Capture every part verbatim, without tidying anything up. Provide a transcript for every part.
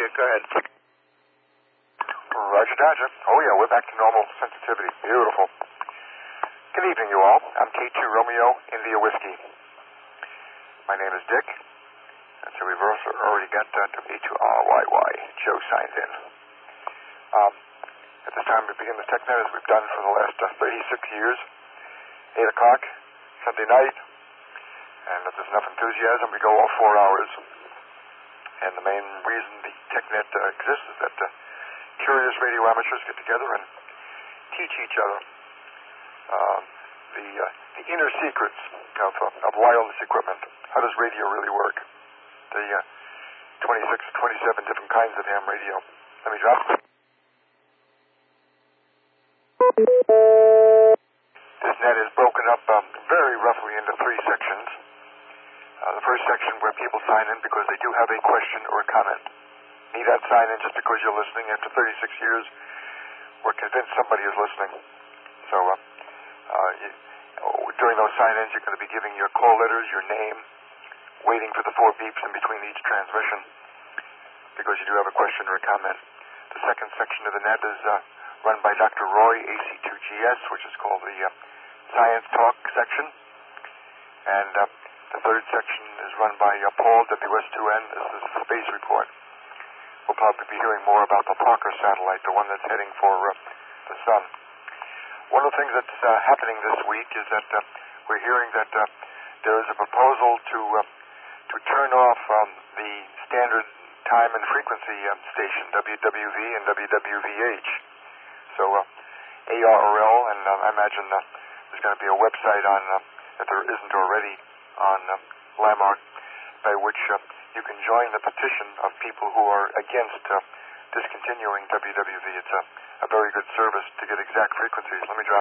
Dick. Go ahead. Roger, Dodger. Oh, yeah, we're back to normal sensitivity. Beautiful. Good evening, you all. I'm K two Romeo India Whiskey. My name is Dick. And so we've also already got uh, W two R Y Y. Joe signs in. Um, at this time, we begin the TechNet as we've done for the last uh, thirty-six years. eight o'clock, Sunday night. And if there's enough enthusiasm, we go all four hours. And the main reason the TechNet uh, exists is that uh, curious radio amateurs get together and teach each other uh, the, uh, the inner secrets of, uh, of wireless equipment. How does radio really work? The uh, twenty-six, twenty-seven different kinds of ham radio. Let me drop. This net is broken up um, very roughly into three sections. Uh, the first section where people sign in because they do have a question or a comment. Need that sign in just because you're listening. After thirty-six years, we're convinced somebody is listening. So uh, uh, you, oh, during those sign-ins, you're going to be giving your call letters, your name, waiting for the four beeps in between each transmission because you do have a question or a comment. The second section of the net is uh, run by Doctor Roy, A C two G S, which is called the uh, Science Talk section. And uh, the third section is run by uh, Paul, W S two N. This is the Space Report. We'll probably be hearing more about the Parker satellite, the one that's heading for uh, the sun. One of the things that's uh, happening this week is that uh, we're hearing that uh, there is a proposal to uh, to turn off um, the standard time and frequency um, station, W W V and W W V H. So uh, A R L, and uh, I imagine uh, there's going to be a website on, uh, if there isn't already, on uh, Landmark, by which uh, you can join the petition of people who are against uh, discontinuing W W V. It's a, a very good service to get exact frequencies. Let me drop.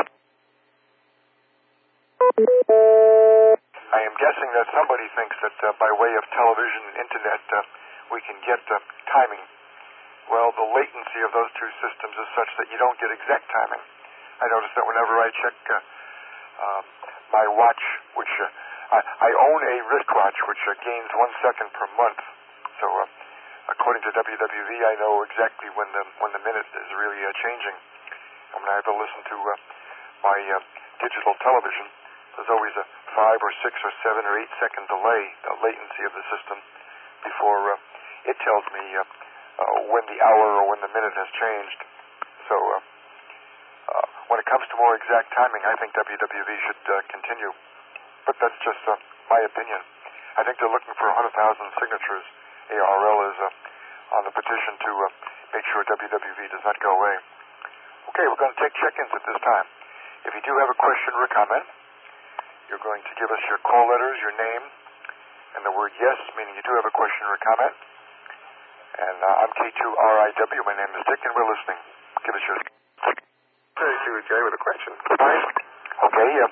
I am guessing that somebody thinks that uh, by way of television and internet uh, we can get uh, timing. Well, the latency of those two systems is such that you don't get exact timing. I notice that whenever I check uh, uh, my watch, which uh, I, I own a wristwatch which uh, gains one second per month. So uh, according to W W V, I know exactly when the when the minute is really uh, changing. And when I have to listen to uh, my uh, digital television, there's always a five or six or seven or eight second delay, the latency of the system, before uh, it tells me uh, uh, when the hour or when the minute has changed. So uh, uh, when it comes to more exact timing, I think W W V should uh, continue. But that's just uh, my opinion. I think they're looking for one hundred thousand signatures. A R L is uh, on the petition to uh, make sure W W V does not go away. Okay, we're going to take check-ins at this time. If you do have a question or a comment, you're going to give us your call letters, your name, and the word yes, meaning you do have a question or a comment. And uh, I'm K two R I W. My name is Dick, and we're listening. Give us your... thirty-two with Jay with a question. Okay, yeah.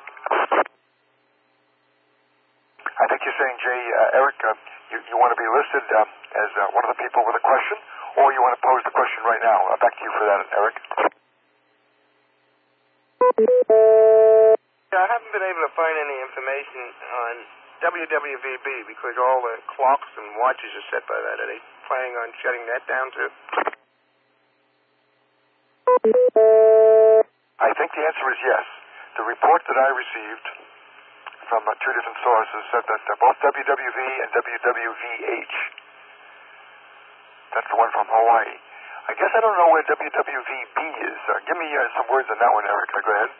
I think you're saying, Jay, uh, Eric, uh, you, you want to be listed um, as uh, one of the people with a question, or you want to pose the question right now? Uh, back to you for that, Eric. Yeah, I haven't been able to find any information on W W V B because all the clocks and watches are set by that. Are they planning on shutting that down too? I think the answer is yes. The report that I received from uh, two different sources said that uh, both W W V and W W V H, that's the one from Hawaii. I guess I don't know where W W V B is. Uh, give me uh, some words on that one, Eric. Go ahead.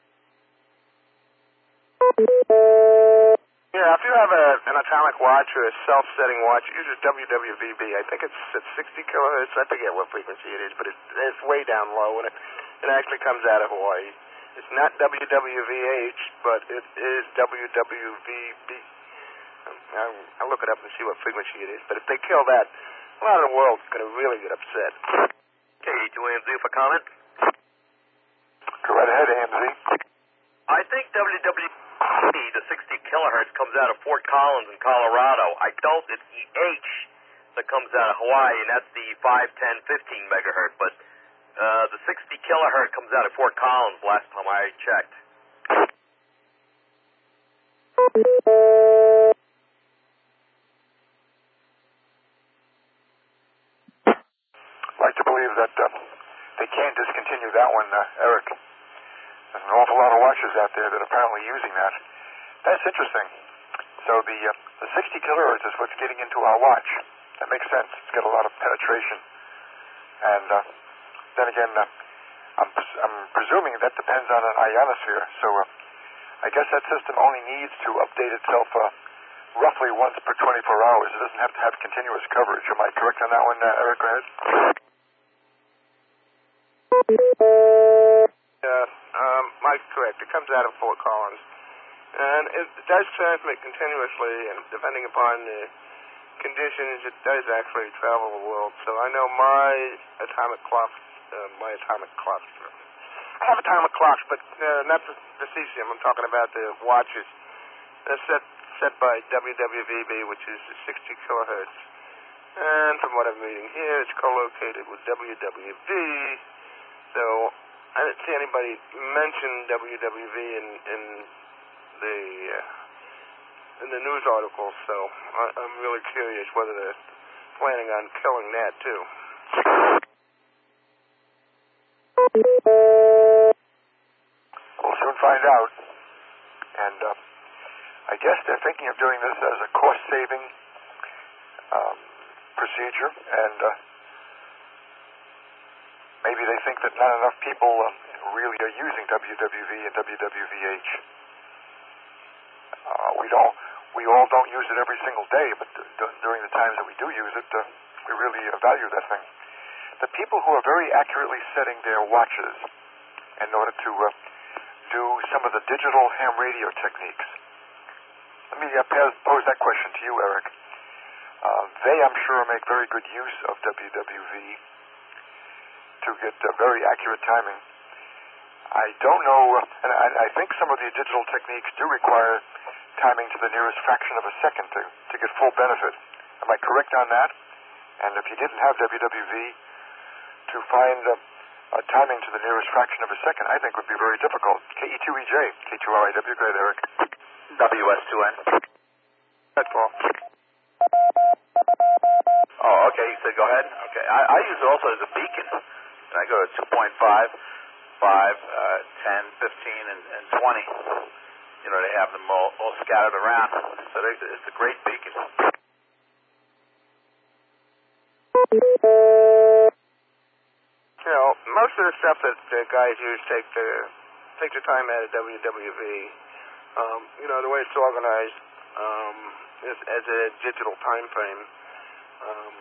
Yeah, if you have a, an atomic watch or a self-setting watch, it uses W W V B. I think it's at sixty kilohertz. I forget what frequency it is, but it, it's way down low, and it, it actually comes out of Hawaii. It's not W W V H, but it is W W V B. I'll, I'll look it up and see what frequency it is. But if they kill that, a lot of the world's going to really get upset. K two A M Z for comment. Go right ahead, A M Z. I think W W V, the sixty kilohertz, comes out of Fort Collins in Colorado. I don't. It's E H that comes out of Hawaii, and that's the five, ten, fifteen megahertz. But uh, the sixty kilohertz comes out of Fort Collins last time I checked. to believe that uh, they can't discontinue that one, uh, Eric. There's an awful lot of watches out there that are apparently using that. That's interesting. So the uh, the sixty kilohertz is what's getting into our watch. That makes sense. It's got a lot of penetration. And uh, then again, uh, I'm, I'm presuming that depends on an ionosphere. So uh, I guess that system only needs to update itself uh, roughly once per twenty-four hours. It doesn't have to have continuous coverage. Am I correct on that one, uh, Eric? Go ahead. Yeah, um, Mike's correct. It comes out of Fort Collins. And it does transmit continuously, and depending upon the conditions, it does actually travel the world. So I know my atomic clock, uh, my atomic clock. I have atomic clocks, but uh, not the, the cesium. I'm talking about the watches. They're set set by W W V B, which is sixty kilohertz. And from what I'm reading here, it's co-located with W W V. So I didn't see anybody mention W W V in, in the uh, in the news articles. So I, I'm really curious whether they're planning on killing that too. We'll soon find out. And uh, I guess they're thinking of doing this as a cost-saving um, procedure, and uh, maybe they think that not enough people uh, really are using W W V and W W V H. Uh, we don't, we all don't use it every single day, but d- d- during the times that we do use it, uh, we really uh, value that thing. The people who are very accurately setting their watches in order to uh, do some of the digital ham radio techniques. Let me uh, pose that question to you, Eric. Uh, they, I'm sure, make very good use of W W V to get uh, very accurate timing. I don't know, uh, and I, I think some of the digital techniques do require timing to the nearest fraction of a second to, to get full benefit. Am I correct on that? And if you didn't have W W V, to find uh, uh, timing to the nearest fraction of a second, I think would be very difficult. K E two E J, K two R I W, go ahead, Eric. W S two N. That's all. Oh, okay. So go ahead. Okay. I, I use it also as a beacon. And I go to two point five, five, uh, ten, fifteen, and, and twenty. You know, they have them all, all scattered around. So they, it's a great beacon. You know, most of the stuff that the guys use take the take the time out of W W V. Um, you know, the way it's organized um, is as a digital time frame. Um,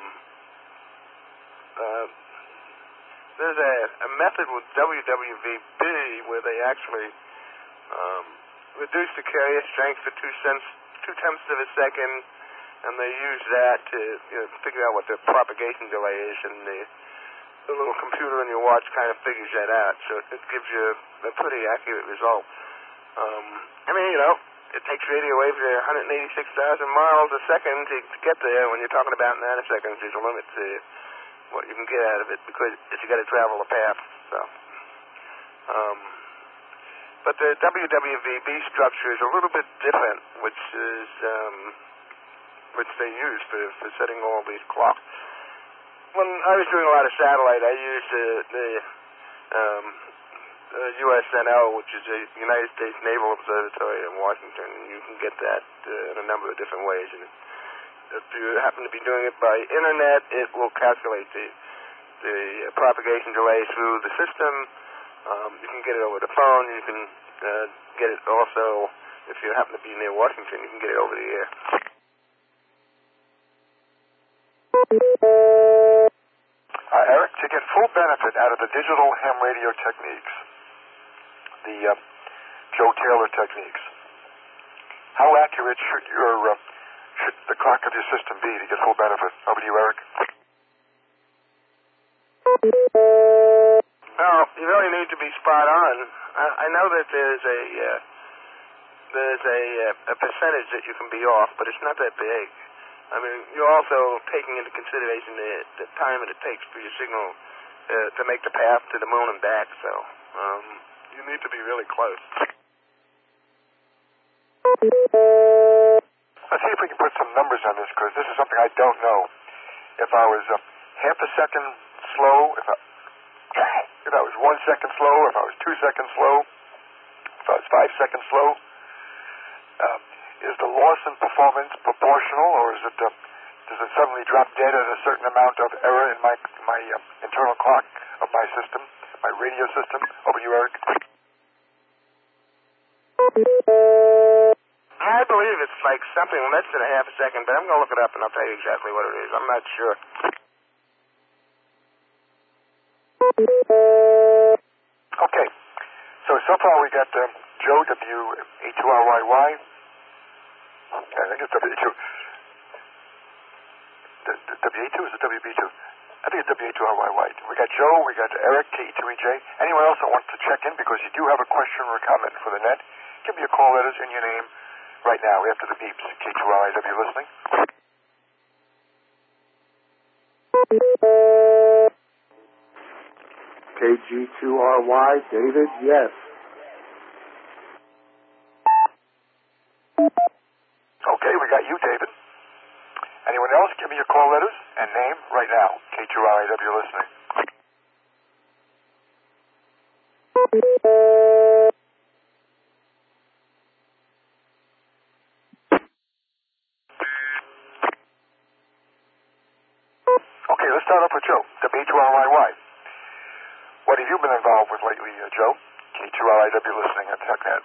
uh, there's a, a method with W W V B where they actually um, reduce the carrier strength to two cents, two tenths of a second, and they use that to you know, figure out what the propagation delay is, and the the little computer in your watch kind of figures that out, so it gives you a pretty accurate result. Um, I mean, you know, it takes radio waves at one hundred eighty-six thousand miles a second to, to get there. When you're talking about nanoseconds, there's a limit to what you can get out of it because you got to travel a path. So, um, but the W W V B structure is a little bit different, which is um, which they use for, for setting all these clocks. When I was doing a lot of satellite, I used the, the um, uh, U S N L, which is the United States Naval Observatory in Washington, and you can get that uh, in a number of different ways. And if you happen to be doing it by internet, it will calculate the the propagation delay through the system. Um, you can get it over the phone. You can uh, get it also, if you happen to be near Washington, you can get it over the air. Uh, Eric, to get full benefit out of the digital ham radio techniques, the uh, Joe Taylor techniques, how accurate should your uh, should the clock of your system be to get full benefit? Over to you, Eric. Well, you really need to be spot on. I, I know that there's a uh, there's a, uh, a percentage that you can be off, but it's not that big. I mean, you're also taking into consideration the, the time that it takes for your signal uh, to make the path to the moon and back, so um, you need to be really close. Let's see if we can put some numbers on this, because this is something I don't know. If I was uh, half a second slow, if I, if I was one second slow, if I was two seconds slow, if I was five seconds slow, uh, is the loss in performance proportional, or is it uh, does it suddenly drop dead at a certain amount of error in my my uh, internal clock of my system, my radio system? Over to you, Eric. I believe it's like something less than a half a second, but I'm going to look it up and I'll tell you exactly what it is. I'm not sure. Okay. So, so far we got uh, Joe, W A two R Y Y. I think it's W A two. W A two is it W B two? I think it's W A two R Y Y. We got Joe, we got Eric, K E two E J. Anyone else that wants to check in because you do have a question or a comment for the net, give me a call, letters, in your name right now after the beeps. K two R I W listening. K G two R Y, David, yes. Okay, we got you, David. Anyone else? Give me your call letters and name right now. K two R I W listening. Okay, let's start off with Joe, W A two R Y Y. What have you been involved with lately, uh, Joe? K two R I W listening at TechNet.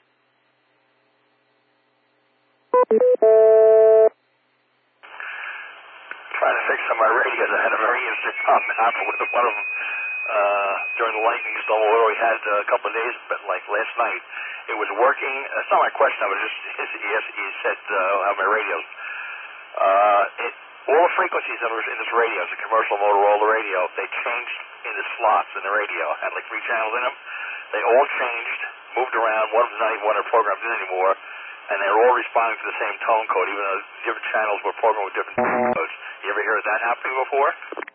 Trying to fix some of my radios. I had a very interesting problem happen with one of them uh, during the lightning storm we had uh, a couple of days, but like last night, it was working. That's not my question. I was just, he, he said, uh, how my radios. Uh, it, all the frequencies in this radio, it's a commercial Motorola radio, they changed in the slots in the radio. It had like three channels in them. They all changed, moved around. One of them not even one of the programs in anymore. And they're all responding to the same tone code, even though different channels were programmed with different tone codes. You ever heard of that happening before?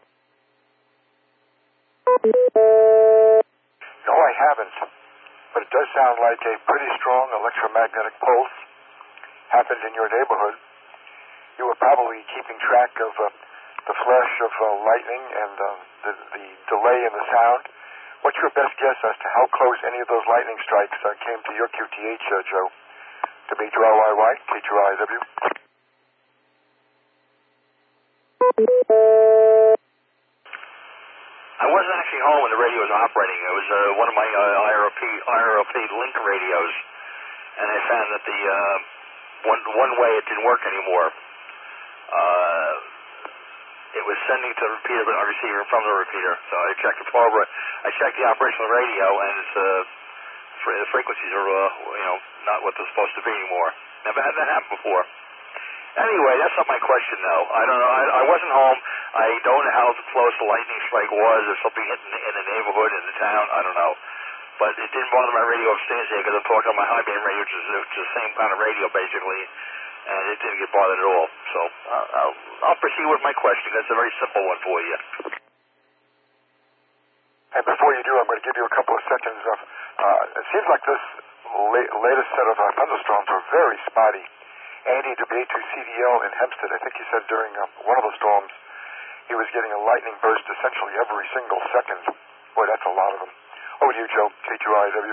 No, I haven't. But it does sound like a pretty strong electromagnetic pulse happened in your neighborhood. You were probably keeping track of uh, the flash of uh, lightning and uh, the, the delay in the sound. What's your best guess as to how close any of those lightning strikes uh, came to your Q T H, uh, Joe? W A two R Y Y, K two R I W. I wasn't actually home when the radio was operating. It was uh, one of my uh, I R P I R P link radios, and I found that the uh, one one way it didn't work anymore. Uh, it was sending to the repeater, but not receiving from the repeater. So I checked the power. I checked the operation of the radio, and it's, uh, the frequencies are, uh, you know, not what they're supposed to be anymore. Never had that happen before. Anyway, that's not my question, though. I don't know. I, I wasn't home. I don't know how close the lightning strike was, or something hit in, in the neighborhood, in the town. I don't know. But it didn't bother my radio upstairs here because I'm talking on my high band radio, which is, which is the same kind of radio, basically. And it didn't get bothered at all. So uh, I'll, I'll proceed with my question. That's a very simple one for you. And before you do, I'm going to give you a couple of seconds of, uh, it seems like this la- latest set of uh, thunderstorms are very spotty. Andy, W A two C D L in Hempstead, I think he said during uh, one of the storms, he was getting a lightning burst essentially every single second. Boy, that's a lot of them. Over to you, Joe, K two R I W.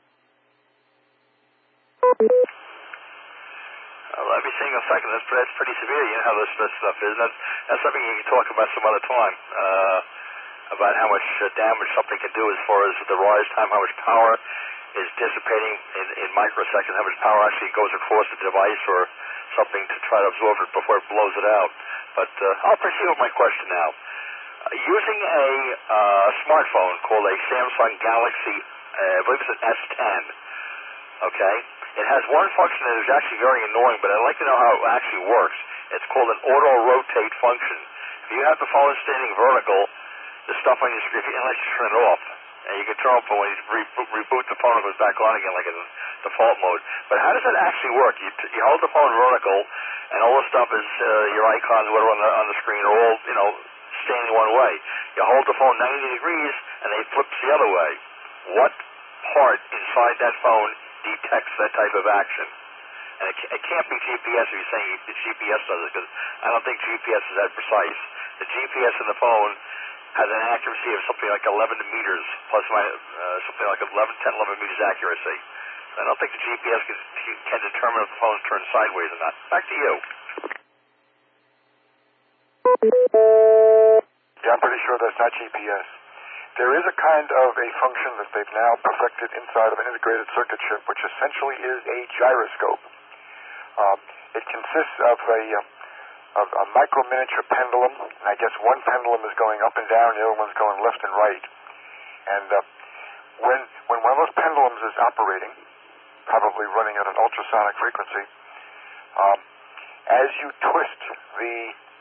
Uh, let me see in a second. That's, that's pretty severe. You know how this, this stuff is. That's, that's something you can talk about some other time, uh, about how much uh, damage something can do as far as the rise time, how much power is dissipating in, in microseconds, how much power actually goes across the device or something to try to absorb it before it blows it out. But uh, I'll proceed with my question now. Uh, using a uh, smartphone called a Samsung Galaxy, uh, I believe it's an S ten, okay? It has one function that is actually very annoying, but I'd like to know how it actually works. It's called an auto-rotate function. If you have the phone standing vertical, the stuff on your screen, unless you turn it off, and you can turn off when you reboot, reboot the phone, it goes back on again like in default mode. But how does it actually work? You, t- you hold the phone vertical, and all the stuff is, uh, your icons, whatever on the, on the screen, are all, you know, standing one way. You hold the phone ninety degrees, and it flips the other way. What part inside that phone detects that type of action? And it, it can't be G P S if you're saying the G P S does it, because I don't think G P S is that precise. The G P S in the phone has an accuracy of something like eleven meters, plus minus, uh, something like eleven, ten, eleven meters accuracy. I don't think the G P S can, can determine if the phone's turned sideways or not. Back to you. Yeah, I'm pretty sure that's not G P S. There is a kind of a function that they've now perfected inside of an integrated circuit chip, which essentially is a gyroscope. Um, it consists of a, uh, of a micro miniature pendulum, and I guess one pendulum is going up and down, the other one's going left and right. And uh, when when one of those pendulums is operating, probably running at an ultrasonic frequency, um, as you twist the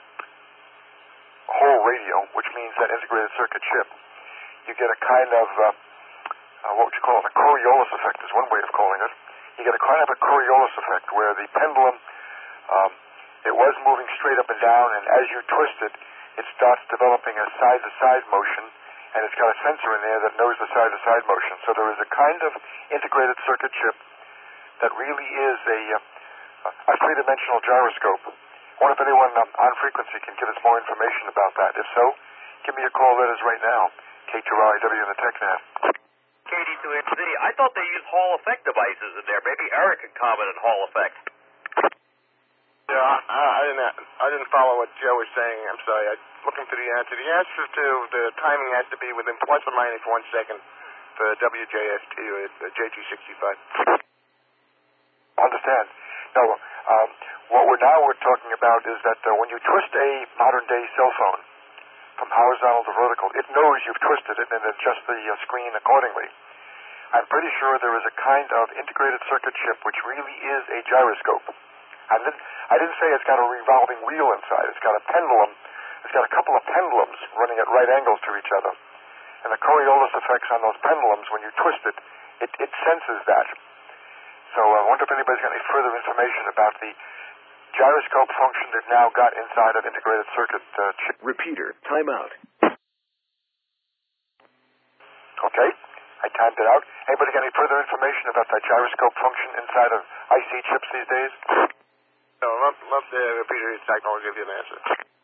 whole radio, which means that integrated circuit chip, you get a kind of, uh, uh, what would you call it, a Coriolis effect is one way of calling it. You get a kind of a Coriolis effect where the pendulum, um, it was moving straight up and down, and as you twist it, it starts developing a side-to-side motion, and it's got a sensor in there that knows the side-to-side motion. So there is a kind of integrated circuit chip that really is a, uh, a three-dimensional gyroscope. I wonder if anyone um, on frequency can give us more information about that. If so, give me a call. That is right now. K two R I W in the TechNav. K D two H Z. I thought they used Hall effect devices in there. Maybe Eric could comment on Hall effect. Yeah, I, I didn't. I didn't follow what Joe was saying. I'm sorry. I'm looking for the answer. The answer to the timing has to be within plus or minus one second for W J S T or J G sixty-five. Understand? No. Um, what we're now we're talking about is that uh, when you twist a modern day cell phone from horizontal to vertical, it knows you've twisted it and adjusts the uh, screen accordingly. I'm pretty sure there is a kind of integrated circuit chip which really is a gyroscope. I didn't, I didn't say it's got a revolving wheel inside. It's got a pendulum. It's got a couple of pendulums running at right angles to each other. And the Coriolis effects on those pendulums, when you twist it, it, it senses that. So I wonder if anybody's got any further information about the gyroscope function they've now got inside of integrated circuit uh, chip. Repeater, timeout. Okay, I timed it out. Anybody got any further information about that gyroscope function inside of I C chips these days? No, love, love the repeater technology. I'll give you an answer.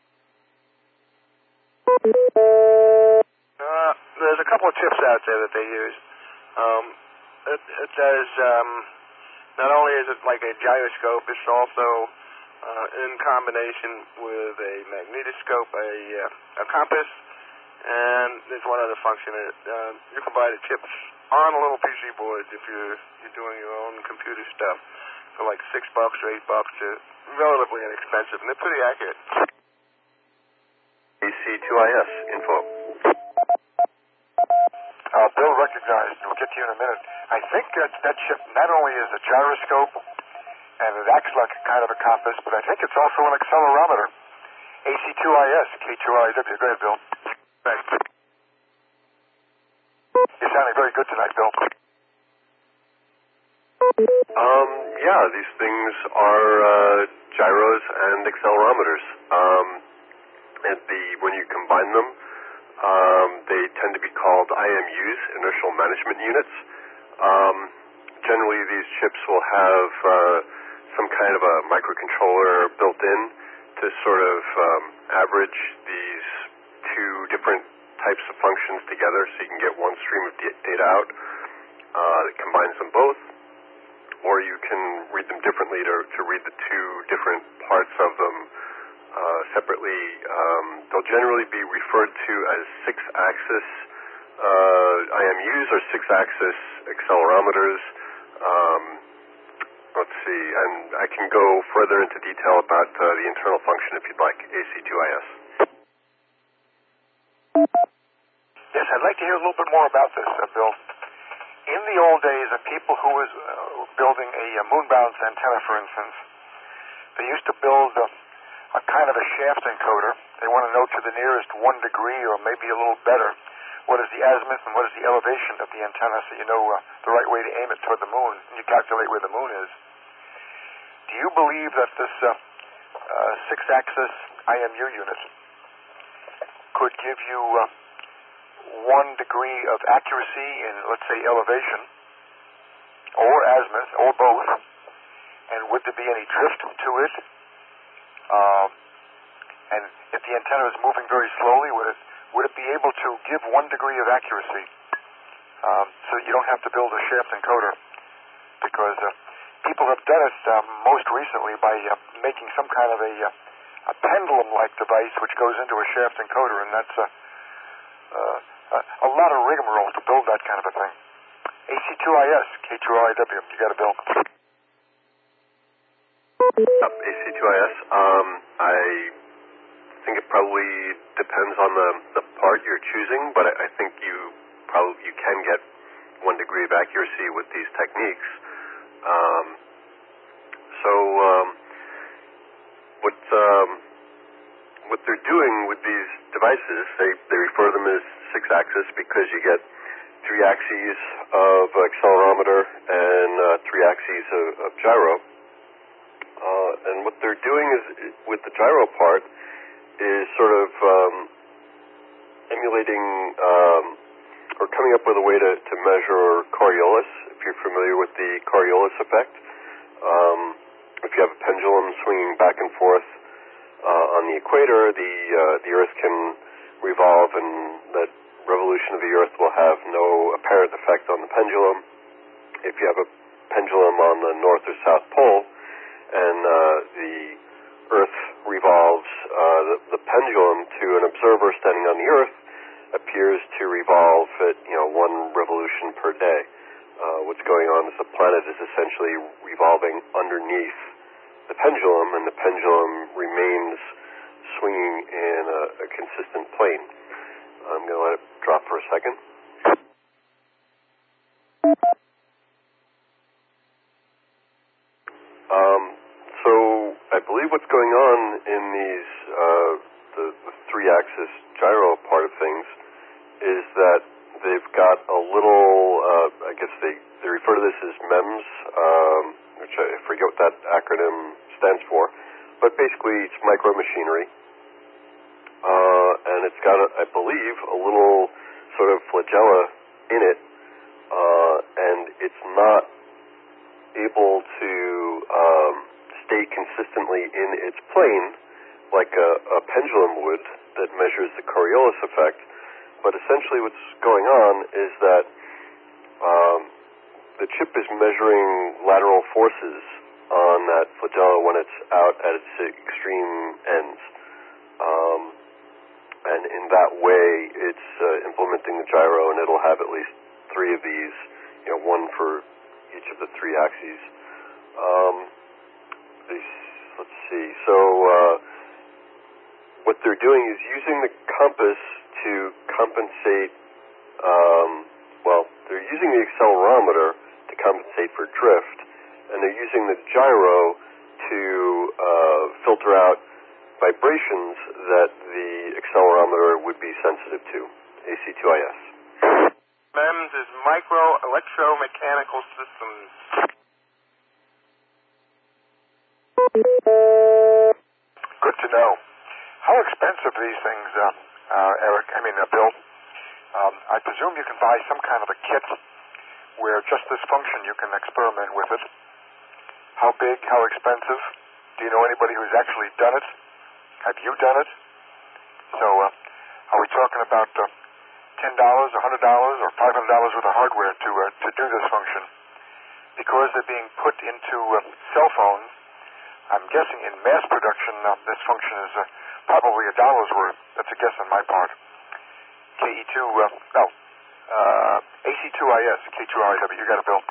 Uh, there's a couple of chips out there that they use. Um, it, it does, um, not only is it like a gyroscope, it's also uh, in combination with a magnetoscope, a, uh, a compass, and there's one other function. Uh, you can buy the chips on a little P C board if you're, you're doing your own computer stuff for like six bucks or eight bucks. They're relatively inexpensive, and they're pretty accurate. A C two I S info. Uh, Bill recognized, we'll get to you in a minute. I think that, that chip not only is a gyroscope, and it acts like a kind of a compass, but I think it's also an accelerometer. A C two I S, K two R I W. Go ahead, Bill. Thanks. You're sounding very good tonight, Bill. Um, yeah, these things are uh, gyros and accelerometers. Um, and the when you combine them, um, they tend to be called I M Us, inertial management units. Um, generally, these chips will have uh, some kind of a microcontroller built in to sort of um, average these two different types of functions together, so you can get one stream of data out uh, that combines them both. Or you can read them differently to, to read the two different parts of them uh, separately. Um, they'll generally be referred to as six-axis uh, I M Us or six-axis accelerometers. Um, let's see, and I can go further into detail about uh, the internal function if you'd like, A C two I S. Yes, I'd like to hear a little bit more about this, uh, Bill. In the old days, of people who was uh, building a uh, moonbound antenna, for instance, they used to build a, a kind of a shaft encoder. They want to know to the nearest one degree or maybe a little better what is the azimuth and what is the elevation of the antenna, so you know uh, the right way to aim it toward the moon, and you calculate where the moon is. Do you believe that this uh, uh, six-axis I M U unit could give you uh, one degree of accuracy in, let's say, elevation, or azimuth, or both, and would there be any drift to it? Um, and if the antenna is moving very slowly, would it would it be able to give one degree of accuracy um, so you don't have to build a shaft encoder? Because uh, people have done it uh, most recently by uh, making some kind of a, uh, a pendulum-like device which goes into a shaft encoder, and that's uh, uh, a, a lot of rigmarole to build that kind of a thing. A C two I S, K two R I W, you got it, Bill. Yep, A C two I S. Um, I think it probably depends on the, the part you're choosing, but I, I think you probably you can get one degree of accuracy with these techniques. Um, so um, what um, what they're doing with these devices, they, they refer them as six-axis because you get three axes of accelerometer and uh, three axes of, of gyro. Uh, and what they're doing is, with the gyro part, is sort of um, emulating um, or coming up with a way to, to measure Coriolis, if you're familiar with the Coriolis effect. Um, if you have a pendulum swinging back and forth uh, on the equator, the uh, the Earth can revolve, and that revolution of the Earth will have no apparent effect on the pendulum. If you have a pendulum on the North or South Pole, and uh, the Earth revolves, uh, the, the pendulum to an observer standing on the Earth appears to revolve at, you know, one revolution per day. Uh, what's going on is the planet is essentially revolving underneath the pendulum, and the pendulum remains swinging in a, a consistent plane. I'm going to let it drop for a second. Um, so I believe what's going on in these uh, the, the three-axis gyro part of things is that they've got a little, uh, I guess they, they refer to this as MEMS, um, which I forget what that acronym stands for, but basically it's micro machinery, uh, and it's got, a, I believe, a little sort of flagella in it, uh, and it's not able to um, stay consistently in its plane like a, a pendulum would that measures the Coriolis effect. But essentially what's going on is that um, the chip is measuring lateral forces on that flagella when it's out at its extreme ends. Um, and in that way, it's uh, implementing the gyro, and it'll have at least three of these, you know, one for each of the three axes. Um, let's see. So uh, what they're doing is using the compass to compensate, um, well, they're using the accelerometer to compensate for drift, and they're using the gyro to uh, filter out vibrations that the accelerometer would be sensitive to, A C two I S. MEMS is Micro Electromechanical Systems. Good to know. How expensive are these things, uh, uh, Eric? I mean, uh, Bill? Um, I presume you can buy some kind of a kit where just this function you can experiment with it. How big? How expensive? Do you know anybody who's actually done it? Have you done it? So, uh, are we talking about uh, ten dollars, one hundred dollars, or five hundred dollars worth of hardware to uh, to do this function? Because they're being put into uh, cell phones, I'm guessing in mass production uh, this function is uh, probably a dollar's worth. That's a guess on my part. K E two, uh, no, uh, A C two I S, K two R I W, you got it, Bill.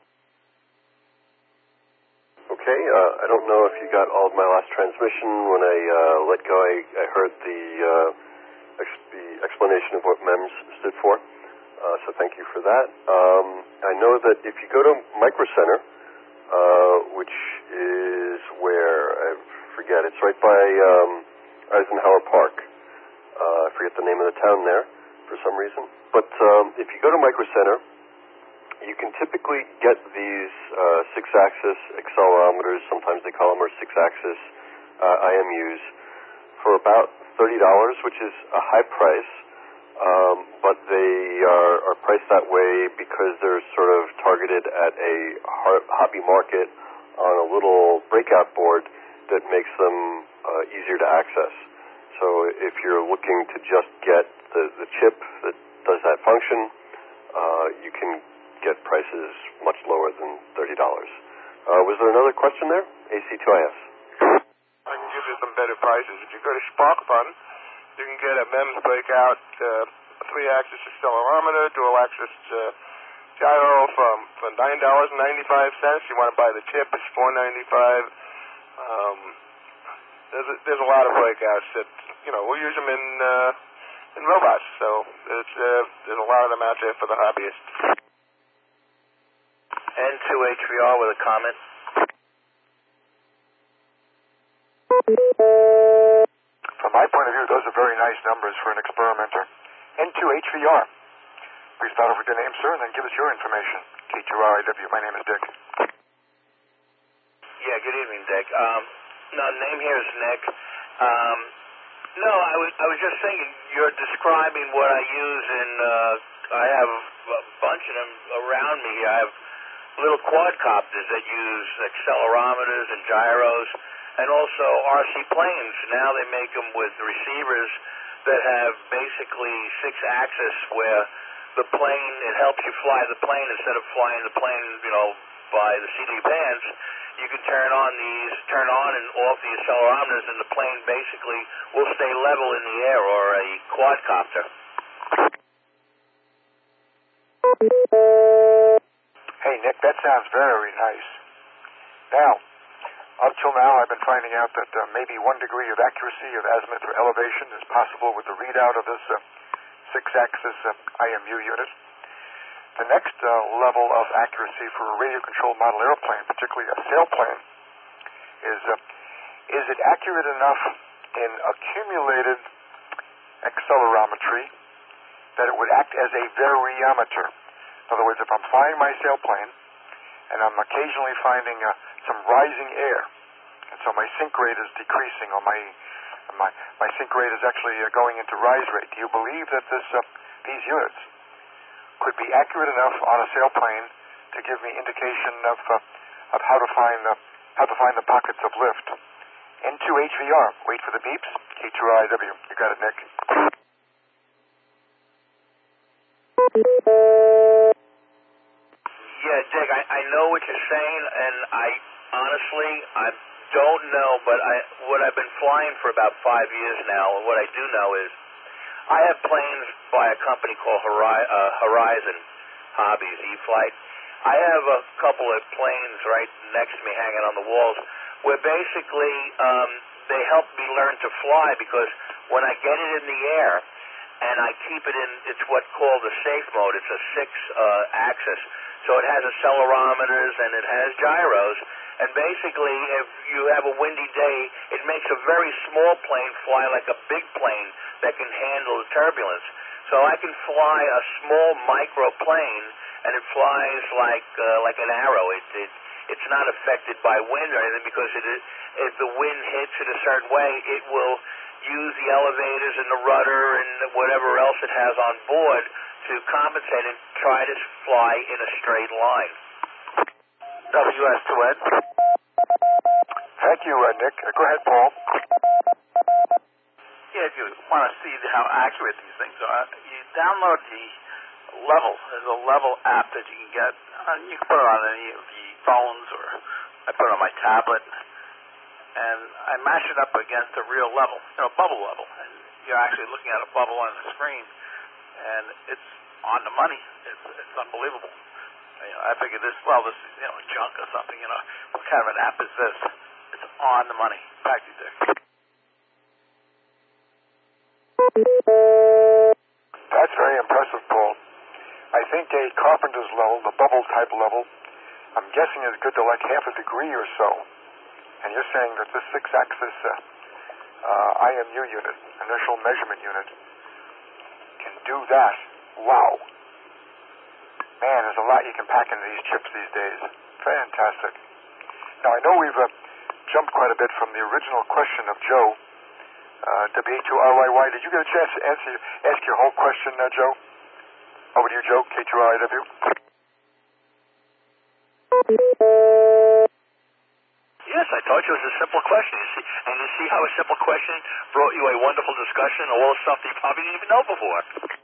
Okay, uh, I don't know if you got all of my last transmission. When I uh, let go, I, I heard the, uh, ex- the explanation of what MEMS stood for, uh, so thank you for that. Um, I know that if you go to Micro Center, uh, which is where, I forget, it's right by um, Eisenhower Park. Uh, I forget the name of the town there for some reason. But um, if you go to Micro Center, you can typically get these uh, six-axis accelerometers, sometimes they call them our six-axis uh, I M Us, for about thirty dollars, which is a high price, um, but they are, are priced that way because they're sort of targeted at a hobby market on a little breakout board that makes them uh, easier to access. So if you're looking to just get the, the chip that does that function, uh, you can get prices much lower than thirty dollars. Uh, was there another question there? A C two I S. I can give you some better prices. If you go to SparkFun, you can get a MEMS breakout, uh, three-axis accelerometer, dual-axis uh, gyro from for nine dollars and ninety-five cents. You want to buy the chip, it's four ninety-five. Um, there's a, there's a lot of breakouts that, you know, we'll use them in uh, in robots. So it's, uh, there's a lot of them out there for the hobbyists. N two H V R with a comment. From my point of view, those are very nice numbers for an experimenter. N two H V R. Please start off with your name, sir, and then give us your information. K two R I W. My name is Dick. Yeah, good evening, Dick. Um, no, name here is Nick. Um, no, I was I was just thinking, you're describing what I use in, uh, I have a bunch of them around me. I have little quadcopters that use accelerometers and gyros, and also R C planes. Now they make them with receivers that have basically six axis where the plane, it helps you fly the plane instead of flying the plane, you know, by the C D bands. You can turn on these, turn on and off the accelerometers, and the plane basically will stay level in the air, or a quadcopter. Hey, Nick, that sounds very nice. Now, up till now, I've been finding out that uh, maybe one degree of accuracy of azimuth or elevation is possible with the readout of this uh, six-axis uh, I M U unit. The next uh, level of accuracy for a radio-controlled model airplane, particularly a sailplane, is uh, is it accurate enough in accumulated accelerometry that it would act as a variometer? In other words, if I'm flying my sailplane and I'm occasionally finding uh, some rising air, and so my sink rate is decreasing, or my my my sink rate is actually uh, going into rise rate, do you believe that this uh, these units could be accurate enough on a sailplane to give me indication of uh, of how to find the how to find the pockets of lift? N two H V R. Wait for the beeps. K two R I W. You got it, Nick. Yeah, Dick, I, I know what you're saying, and I honestly, I don't know, but I what I've been flying for about five years now, and what I do know is I have planes by a company called Hori- uh, Horizon Hobbies, E-Flight. I have a couple of planes right next to me hanging on the walls where basically um, they help me learn to fly, because when I get it in the air and I keep it in, it's what's called a safe mode. It's a six-axis. Uh, so it has accelerometers and it has gyros. And basically, if you have a windy day, it makes a very small plane fly like a big plane that can handle the turbulence. So I can fly a small microplane, and it flies like uh, like an arrow. It, it it's not affected by wind or anything, because it, if the wind hits it a certain way, it will use the elevators and the rudder and whatever else it has on board to compensate and try to fly in a straight line. W S two Ed. Thank you, uh, Nick. Uh, go ahead, Paul. Yeah, if you want to see how accurate these things are, you download the level. There's a level app that you can get. Uh, you can put it on any of the phones, or I put it on my tablet, and I mash it up against a real level, you know, bubble level. And you're actually looking at a bubble on the screen, and it's on the money. It's, it's unbelievable. You know, I figured this, well, this is, you know, junk or something, you know. What kind of an app is this? It's on the money. Back to you, Dick. That's very impressive, Paul. I think a carpenter's level, the bubble type level, I'm guessing is good to like half a degree or so. And you're saying that this six-axis uh, uh, I M U unit, initial measurement unit, can do that. Wow. Man, there's a lot you can pack into these chips these days. Fantastic. Now, I know we've uh, jumped quite a bit from the original question of Joe, uh, W A two R Y Y. Did you get a chance to answer, ask your whole question, uh, Joe? Over to you, Joe, K two R I W. Yes, Yes, I thought it was a simple question. You see, and you see how a simple question brought you a wonderful discussion of all the stuff that you probably didn't even know before.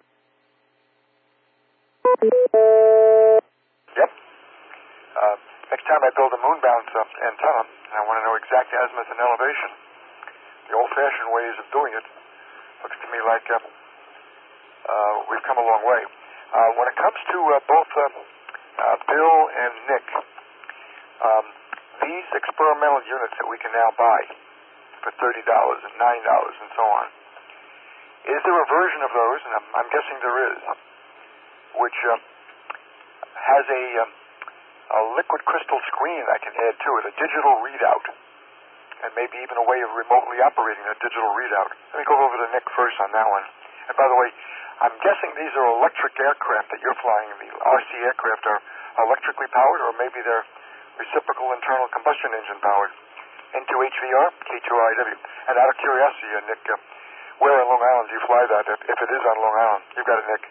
Yep. Uh, next time I build a moon-bound uh, antenna, and I want to know exact azimuth and elevation, the old-fashioned ways of doing it looks to me like uh, uh, we've come a long way. Uh, when it comes to uh, both uh, uh, Bill and Nick, um, these experimental units that we can now buy for thirty dollars and nine dollars and so on, is there a version of those, and I'm, I'm guessing there is, which uh, has a, um, a liquid crystal screen I can add to it, a digital readout, and maybe even a way of remotely operating a digital readout? Let me go over to Nick first on that one. And by the way, I'm guessing these are electric aircraft that you're flying. The R C aircraft are electrically powered, or maybe they're reciprocal internal combustion engine powered. N two H V R, K two I W. And out of curiosity, uh, Nick, uh, where on Long Island do you fly that, if, if it is on Long Island? You've got it, Nick.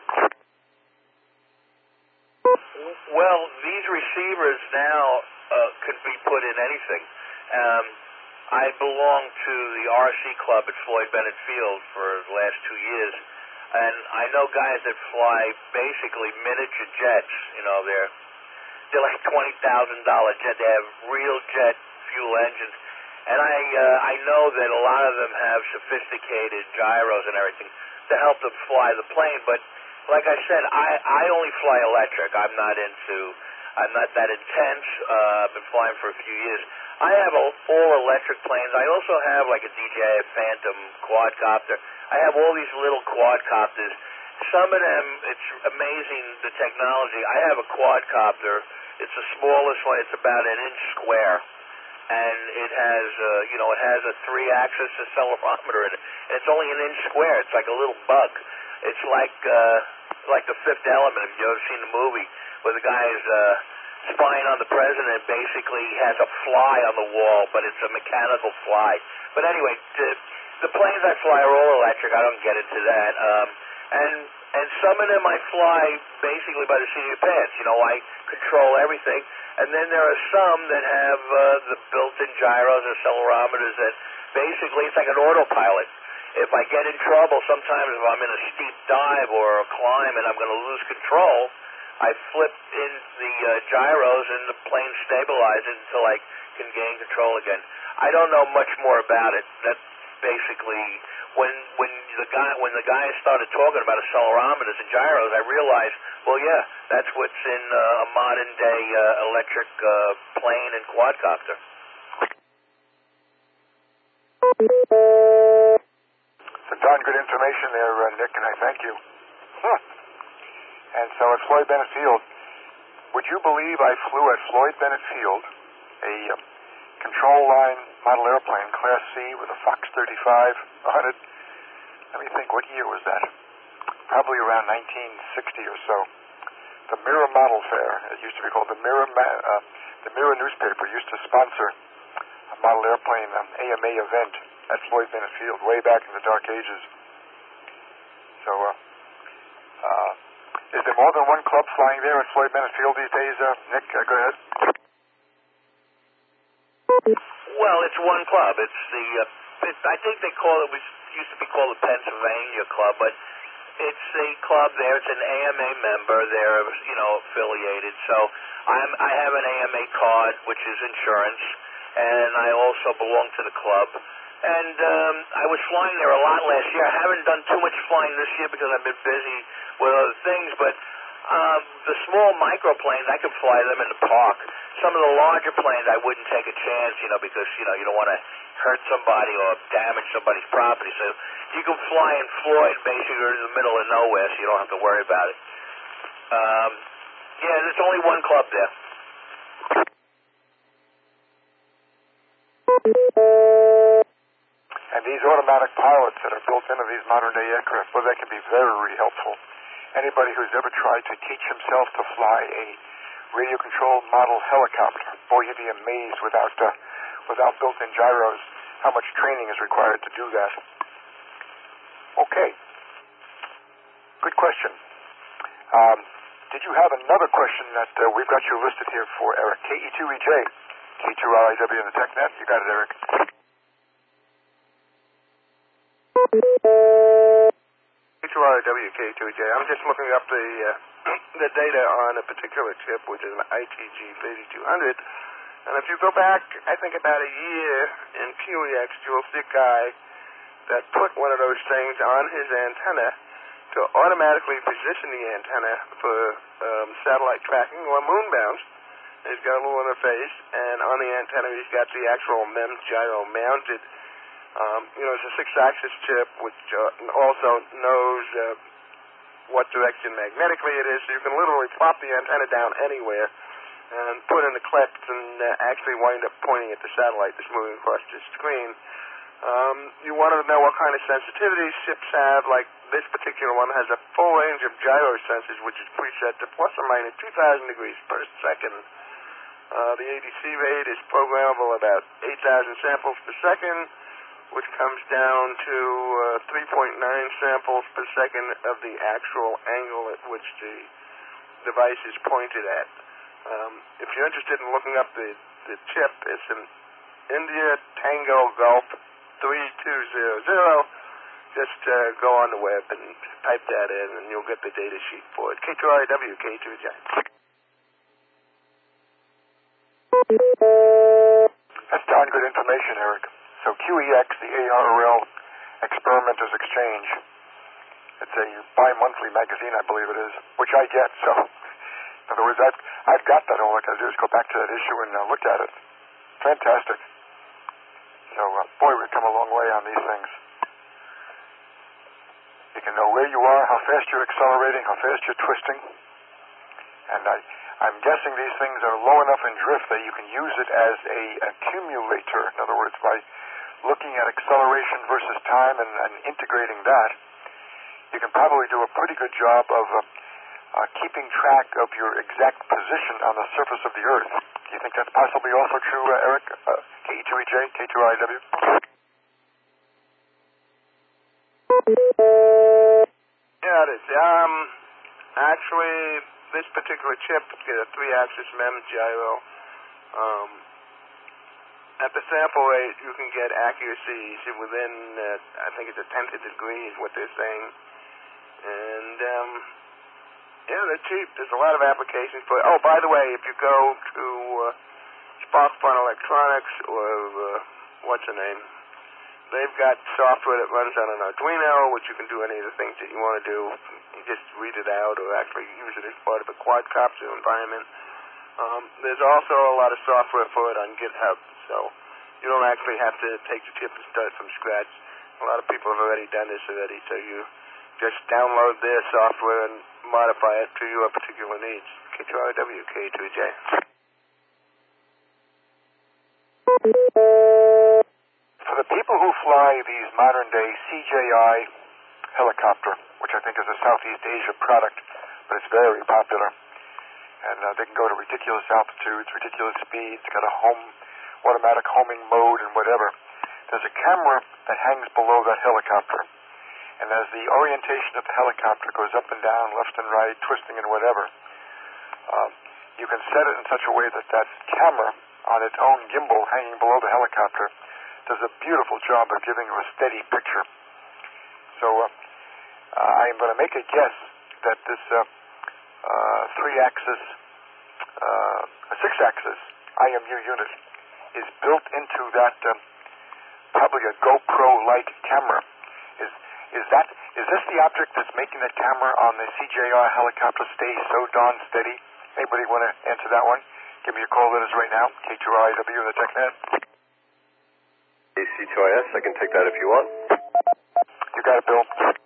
Well, these receivers now uh, could be put in anything. Um, I belong to the R C Club at Floyd Bennett Field for the last two years, and I know guys that fly basically miniature jets. You know, they're they're like twenty thousand dollar jet. They have real jet fuel engines, and I uh, I know that a lot of them have sophisticated gyros and everything to help them fly the plane. But like I said, I I only fly electric. I'm not into I'm not that intense. Uh, I've been flying for a few years. I have all, all electric planes. I also have like a D J I Phantom quadcopter. I have all these little quadcopters. Some of them, it's amazing the technology. I have a quadcopter. It's the smallest one. It's about an inch square, and it has, uh, you know, it has a three-axis accelerometer in it. And it's only an inch square. It's like a little bug. It's like uh, like the Fifth Element. If you've ever seen the movie where the guy's uh, spying on the president, basically has a fly on the wall, but it's a mechanical fly. But anyway, the, the planes I fly are all electric. I don't get into that. Um, and and some of them I fly basically by the seat of your pants. You know, I control everything. And then there are some that have uh, the built-in gyros or accelerometers that basically it's like an autopilot. If I get in trouble, sometimes if I'm in a steep dive or a climb and I'm going to lose control, I flip in the uh, gyros and the plane stabilizes until I can gain control again. I don't know much more about it. That's basically when when the guy when the guys started talking about accelerometers and gyros, I realized, well, yeah, that's what's in uh, a modern day uh, electric uh, plane and quadcopter. Some darn good information there, uh, Nick, and I thank you. Huh. And so at Floyd Bennett Field, would you believe I flew at Floyd Bennett Field a uh, control line model airplane, Class C, with a Fox thirty-five one hundred? Let me think, what year was that? Probably around nineteen sixty or so. The Mirror Model Fair, it used to be called the Mirror, Ma- uh, the Mirror newspaper used to sponsor a model airplane um, A M A event at Floyd Bennett Field way back in the dark ages. So, uh, uh, is there more than one club flying there at Floyd Bennett Field these days, uh, Nick? Uh, go ahead. Well, it's one club. It's the, uh, it, I think they call it, it was, used to be called the Pennsylvania Club, but it's a club there. It's an A M A member. They're, you know, affiliated. So I'm, I have an A M A card, which is insurance, and I also belong to the club. And um, I was flying there a lot last year. I haven't done too much flying this year because I've been busy with other things, but um, the small microplanes, I could fly them in the park. Some of the larger planes, I wouldn't take a chance, you know, because, you know, you don't want to hurt somebody or damage somebody's property. So you can fly in Floyd, basically in the middle of nowhere, so you don't have to worry about it. Um, yeah, there's only one club there. And these automatic pilots that are built into these modern-day aircraft, well, they can be very helpful. Anybody who's ever tried to teach himself to fly a radio-controlled model helicopter, boy, you'd be amazed without uh, without built-in gyros how much training is required to do that. Okay. Good question. Um, did you have another question that uh, we've got you listed here for, Eric? K E two E J. K two R I W in the TechNet. You got it, Eric. K two R I W, K two J. I'm just looking up the uh, the data on a particular chip, which is an I T G thirty-two hundred. And if you go back, I think about a year in Q E X, you'll see a guy that put one of those things on his antenna to automatically position the antenna for um, satellite tracking or moon bounce. He's got a little interface, and on the antenna he's got the actual M E M S gyro mounted. Um, you know, it's a six-axis chip, which uh, also knows uh, what direction magnetically it is, so you can literally plop the antenna down anywhere and put in the clips and uh, actually wind up pointing at the satellite that's moving across the screen. Um, you wanted to know what kind of sensitivities chips have. Like this particular one has a full range of gyro sensors, which is preset to plus or minus two thousand degrees per second. Uh, the A D C rate is programmable about eight thousand samples per second, which comes down to uh, three point nine samples per second of the actual angle at which the device is pointed at. Um, if you're interested in looking up the, the chip, it's an India Tango Golf three two zero zero. Just uh, go on the web and type that in, and you'll get the data sheet for it. K two R I W, K two J. That's darn good information, Eric. So Q E X, the A R R L Experimenters Exchange, it's a bi-monthly magazine, I believe it is, which I get. So, in other words, I've, I've got that. All I got to do is go back to that issue and uh, look at it. Fantastic. So, uh, boy, we've come a long way on these things. You can know where you are, how fast you're accelerating, how fast you're twisting. And I, I'm guessing these things are low enough in drift that you can use it as a accumulator. In other words, by looking at acceleration versus time and, and integrating that, you can probably do a pretty good job of uh, uh, keeping track of your exact position on the surface of the Earth. Do you think that's possibly also true, uh, Eric? Uh, K E two E J, K two R I W? Yeah, it is. Um, actually, this particular chip is a three-axis M E M S gyro. Um, at the sample rate, you can get accuracies within, uh, I think it's a tenth of degrees, what they're saying. And, um, yeah, they're cheap. There's a lot of applications for it. Oh, by the way, if you go to uh, Spark Fun Electronics or uh, what's the name, they've got software that runs on an Arduino, which you can do any of the things that you want to do. You just read it out or actually use it as part of a quadcopter environment. Um, there's also a lot of software for it on GitHub, so you don't actually have to take the chip and start from scratch. A lot of people have already done this already, so you just download their software and modify it to your particular needs. K two R W, K two J. For the people who fly these modern-day C J I helicopter, which I think is a Southeast Asia product, but it's very popular, and uh, they can go to ridiculous altitudes, ridiculous speeds, got a home, automatic homing mode and whatever. There's a camera that hangs below that helicopter, and as the orientation of the helicopter goes up and down, left and right, twisting and whatever, um, you can set it in such a way that that camera on its own gimbal hanging below the helicopter does a beautiful job of giving you a steady picture. So uh, uh, I'm going to make a guess that this uh, uh, three-axis, uh, a six-axis I M U unit is built into that uh, probably a GoPro-like camera. Is is that is this the object that's making that camera on the C J I helicopter stay so darn steady? Anybody want to answer that one? Give me a call that is right now, K two R I W in the TechNet. A C two I S, I can take that if you want. You got it, Bill.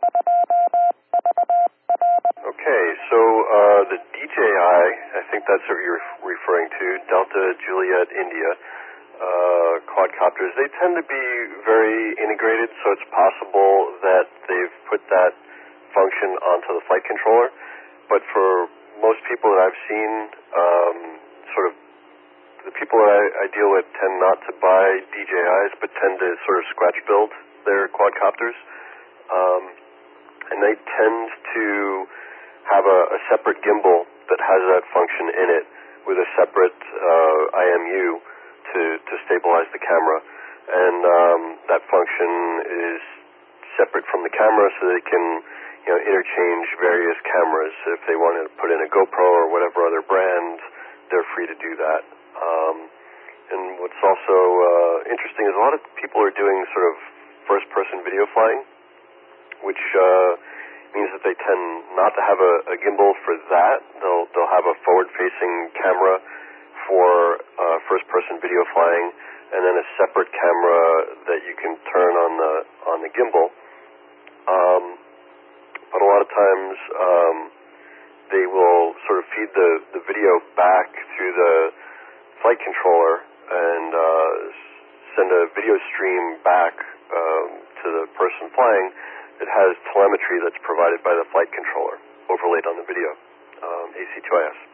Okay, so uh, the D J I, I think that's what you're referring to, Delta Juliet India uh, quadcopters, they tend to be very integrated, so it's possible that they've put that function onto the flight controller. But for most people that I've seen, um, sort of the people that I, I deal with tend not to buy D J Is, but tend to sort of scratch build their quadcopters. Um, and they tend to have a, a separate gimbal that has that function in it with a separate uh, I M U to to, to stabilize the camera. And um, that function is separate from the camera, so they can, you know, interchange various cameras. If they want to put in a GoPro or whatever other brand, they're free to do that. Um, and what's also uh, interesting is a lot of people are doing sort of first-person video flying, which uh, means that they tend not to have a, a gimbal for that. They'll they'll have a forward-facing camera for uh, first-person video flying, and then a separate camera that you can turn on the on the gimbal. Um, but a lot of times um, they will sort of feed the, the video back through the flight controller and uh, send a video stream back um, to the person flying. It has telemetry that's provided by the flight controller overlaid on the video, um, A C two I S.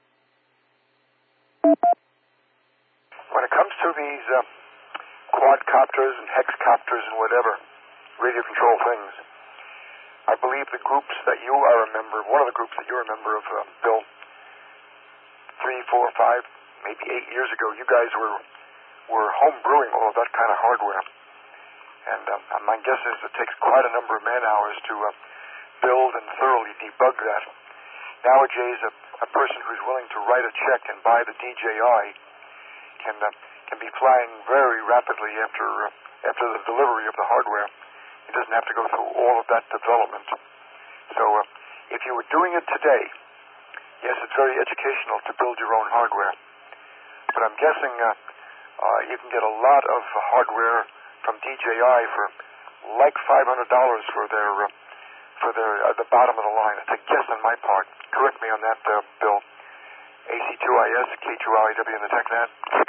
When it comes to these uh, quadcopters and hexcopters and whatever, radio control things, I believe the groups that you are a member of, one of the groups that you're a member of, uh, Bill, three, four, five, maybe eight years ago, you guys were were home brewing all of that kind of hardware. And um, my guess is it takes quite a number of man hours to uh, build and thoroughly debug that. Nowadays, a, a person who's willing to write a check and buy the D J I can uh, can be flying very rapidly after uh, after the delivery of the hardware. He doesn't have to go through all of that development. So uh, if you were doing it today, yes, it's very educational to build your own hardware. But I'm guessing uh, uh, you can get a lot of hardware from D J I for like five hundred dollars for their uh, for their uh, the bottom of the line. It's a guess on my part. Correct me on that, uh, Bill. A C two I S, K two L I W in the TechNet.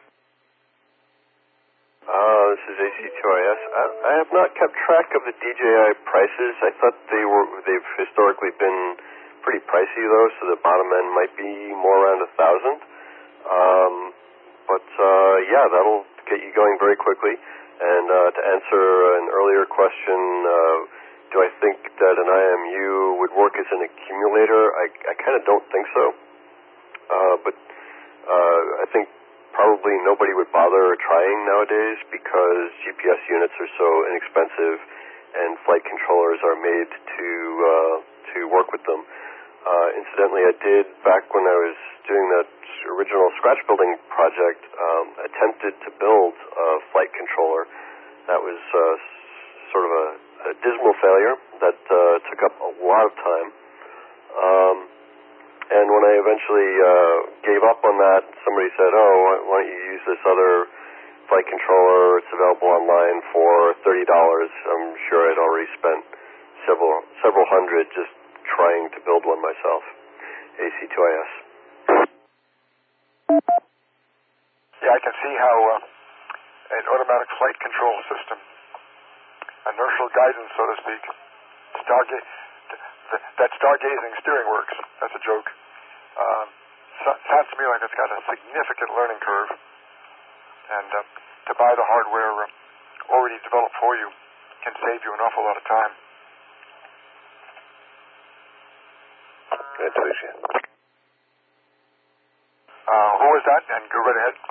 Uh, this is A C two I S. I, I have not kept track of the D J I prices. I thought they were they've historically been pretty pricey though, so the bottom end might be more around a thousand. Um, but uh, yeah, that'll get you going very quickly. And uh, to answer an earlier question, uh, do I think that an I M U would work as an accumulator? I, I kind of don't think so. Uh, but uh, I think probably nobody would bother trying nowadays because G P S units are so inexpensive and flight controllers are made to uh, to work with them. Uh, incidentally, I did, back when I was doing that original scratch building project, um, attempted to build a flight controller. That was uh, sort of a, a dismal failure that uh, took up a lot of time. Um, and when I eventually uh, gave up on that, somebody said, oh, why, why don't you use this other flight controller? It's available online for thirty dollars. I'm sure I'd already spent several several hundred just trying to build one myself. A C two I S. Yeah, I can see how uh, an automatic flight control system, inertial guidance, so to speak, starga- th- that stargazing steering works. That's a joke. Uh, so- sounds to me like it's got a significant learning curve. And uh, to buy the hardware uh, already developed for you can save you an awful lot of time. That's it. Uh, who was that? And go right ahead.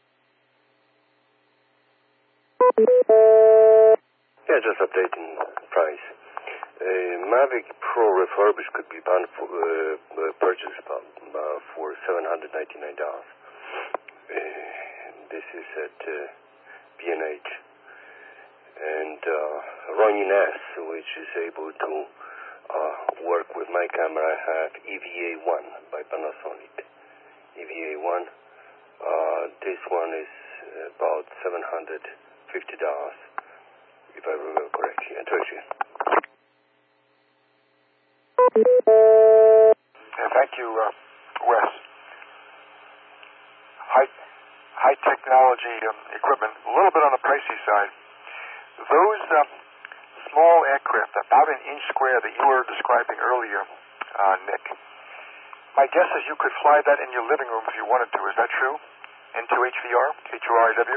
Yeah, just updating price. Uh, Mavic Pro refurbished could be bound for, uh, purchased about, uh, for seven hundred ninety-nine dollars. Uh, this is at uh, B and H. And uh, Ronin S, which is able to uh, work with my camera, I have E V A one by Panasonic. E V A one. Uh, this one is about seven hundred fifty dollars, if I remember correctly. And Tricia. Yeah, thank you, uh, Wes. High, high technology um, equipment, a little bit on the pricey side. Those uh, small aircraft, about an inch square that you were describing earlier, uh, Nick, my guess is you could fly that in your living room if you wanted to. Is that true? N two H V R? K two R I W?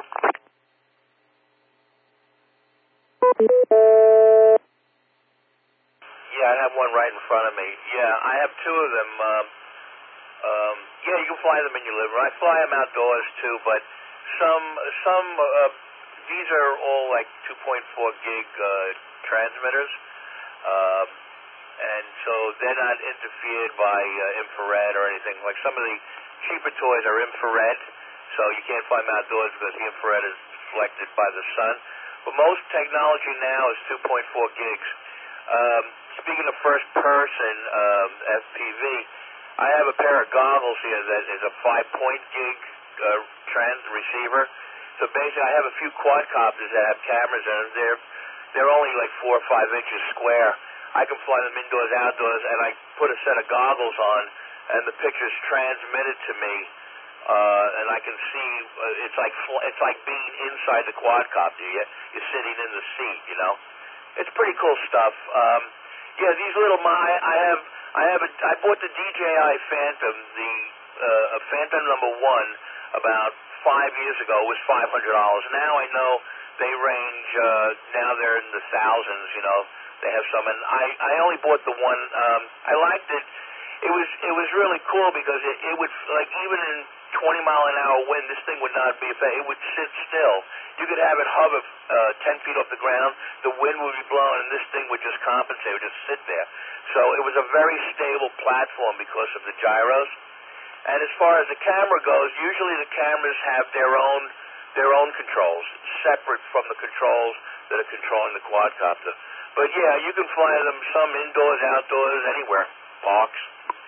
Yeah, I have one right in front of me. Yeah, I have two of them. Um, um, yeah, you can fly them in your living room. I fly them outdoors too, but some some. Uh, these are all like two point four gig uh, transmitters, um, and so they're not interfered by uh, infrared or anything. Like some of the cheaper toys are infrared, so you can't fly them outdoors because the infrared is deflected by the sun. But most technology now is two point four gigs. Um, speaking of first person um, F P V, I have a pair of goggles here that is a five point gig uh, trans receiver. So basically I have a few quadcopters that have cameras in them. They're, they're only like four or five inches square. I can fly them indoors, outdoors, and I put a set of goggles on, and the picture's transmitted to me. Uh, and I can see uh, it's like it's like being inside the quadcopter. You're, you're sitting in the seat, you know. It's pretty cool stuff. Um, yeah, these little I, I have I have a, I bought the D J I Phantom, the uh, Phantom number one, about five years ago. It was five hundred dollars. Now I know they range. Uh, now they're in the thousands. You know, they have some, and I I only bought the one. Um, I liked it. It was it was really cool because it, it would, like, even in twenty mile an hour wind, this thing would not be affected. It would sit still. You could have it hover uh, ten feet off the ground. The wind would be blowing, and this thing would just compensate. It would just sit there. So it was a very stable platform because of the gyros. And as far as the camera goes, usually the cameras have their own their own controls, separate from the controls that are controlling the quadcopter. But yeah, you can fly them some indoors, outdoors, anywhere. Parks.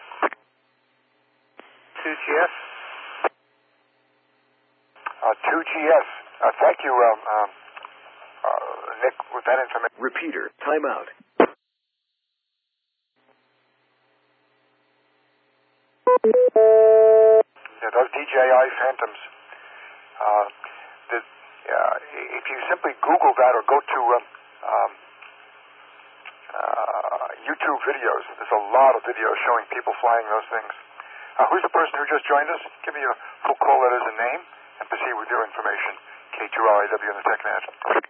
two G S. Uh, two G S. Uh, thank you, um, um, uh, Nick, with that information. Repeater, timeout. Yeah, those D J I Phantoms. Uh, the, uh, if you simply Google that or go to um, um, uh, YouTube videos, there's a lot of videos showing people flying those things. Uh, who's the person who just joined us? Give me a full call letters and name, and proceed with your information. K two R I W in the TechNet.